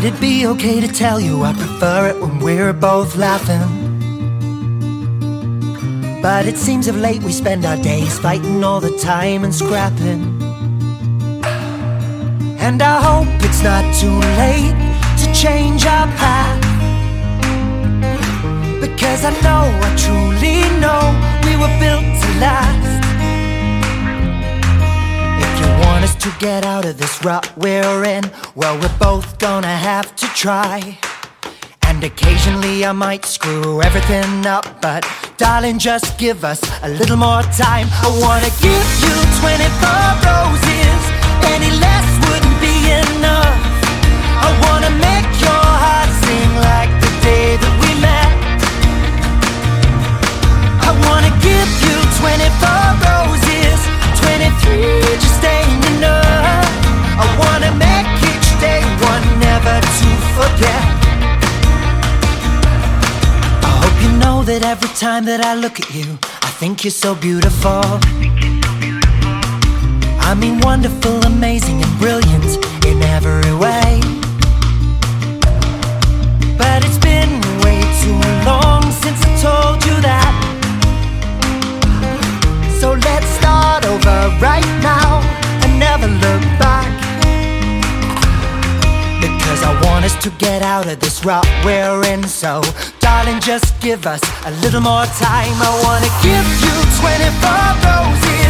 Would it be okay to tell you I prefer it when we're both laughing? But it seems of late we spend our days fighting all the time and scrapping. And I hope it's not too late to change our path, because I know, I truly know, we were built to last. If you want us to get out of this rut we're in, well, we're both gonna have to try. And occasionally I might screw everything up, but darling, just give us a little more time. I wanna give you 24 roses, any less wouldn't be enough. I wanna make your heart sing like the day that we met. I wanna give you 24 roses, 23 just ain't enough. I wanna make each day one never to forget. I hope you know that every time that I look at you, I think you're so beautiful. I mean wonderful, amazing and brilliant in every way. But it's been way too long since I told you that. So let's start over right now and never look back, because I want us to get out of this rut we're in. So darling, just give us a little more time. I wanna give you 24 roses,